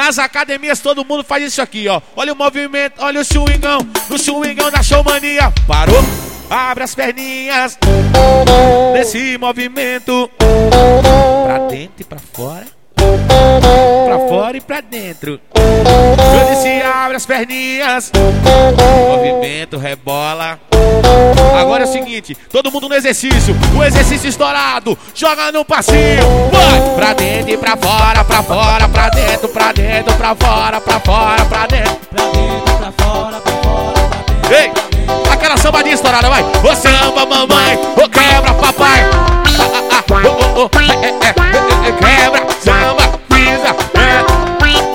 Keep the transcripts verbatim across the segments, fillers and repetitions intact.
Nas academias todo mundo faz isso aqui, ó. Olha o movimento, olha o swingão. No swingão da Showmania. Parou? Abre as perninhas nesse movimento. Pra dentro e pra fora. Pra fora e pra dentro. Eu disse abre as perninhas. Movimento, rebola. Agora é o seguinte, todo mundo no exercício. O exercício estourado, joga no passinho. Vai! Pra dentro e pra fora, pra fora, pra dentro, pra dentro, pra fora, pra fora, pra dentro. Pra dentro, pra fora, pra fora, pra dentro. Ei, aquela sambadinha estourada, vai. Ô samba mamãe, ô quebra papai. Ah, ah, ah, ô, ô, ô, é, é, é, é, quebra, samba, pisa, é.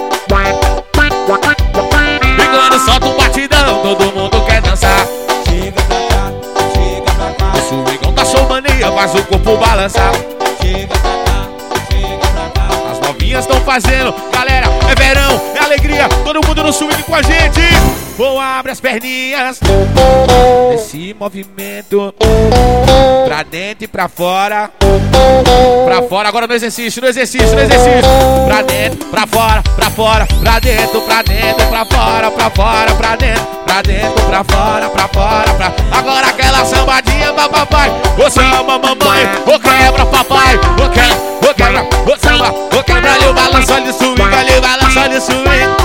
E quando solta um batidão, todo mundo quer dançar. Chega pra cá, chega pra cá. O swingão da Showmania faz o corpo balançar. Chega pra cá, chega pra cá. As novinhas estão fazendo, galera, é verão, é alegria. Todo mundo no swing com a gente. Ou abre as perninhas nesse movimento. Pra dentro e pra fora. Pra fora, agora no exercício, no exercício, no exercício. Pra dentro, pra fora, pra fora. Pra dentro, pra dentro, pra fora, pra fora, pra dentro. Pra dentro, pra fora, pra fora, pra... Agora aquela sambadinha pra papai. Ô samba mamãe, ô quebra papai. Ô quebra, ô quebra, ô samba, ô quebra. Ali o balanço, ali o swing, ali o balanço, ali o swing.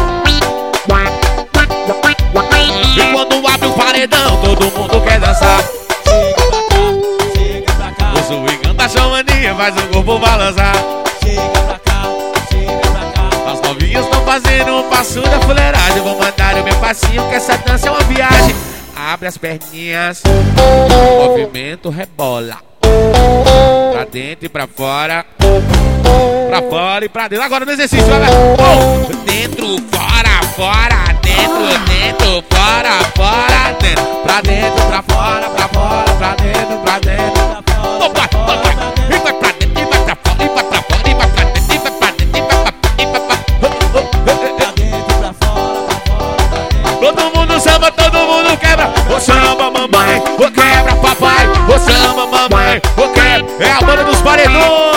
E quando abre o paredão, todo mundo quer dançar. Chega pra cá, chega pra cá. O swingão da Showmania faz o corpo balançar. Chega pra cá, chega pra cá. As novinhas estão fazendo um passo da fuleiragem. Eu vou mandar o meu passinho que essa dança é uma viagem. Abre as perninhas, movimento rebola. Pra dentro e pra fora. Pra fora e pra dentro. Agora no exercício, vai, vai. Oh! Dentro, fora, fora. Dentro, dentro, fora, fora. Dentro, pra dentro, pra fora, pra fora, pra dentro, pra dentro. Opa, opa. E vai pra dentro, e vai pra fora, e vai pra fora, e vai pra dentro, e vai pra dentro, e vai pra dentro, e vai pra dentro. Pra dentro, pra fora, pra fora, pra dentro. Todo mundo samba, todo mundo quebra. Ô samba mamãe, ô quebra papai. Ô samba mamãe, ô quebra. É a banda dos paredões.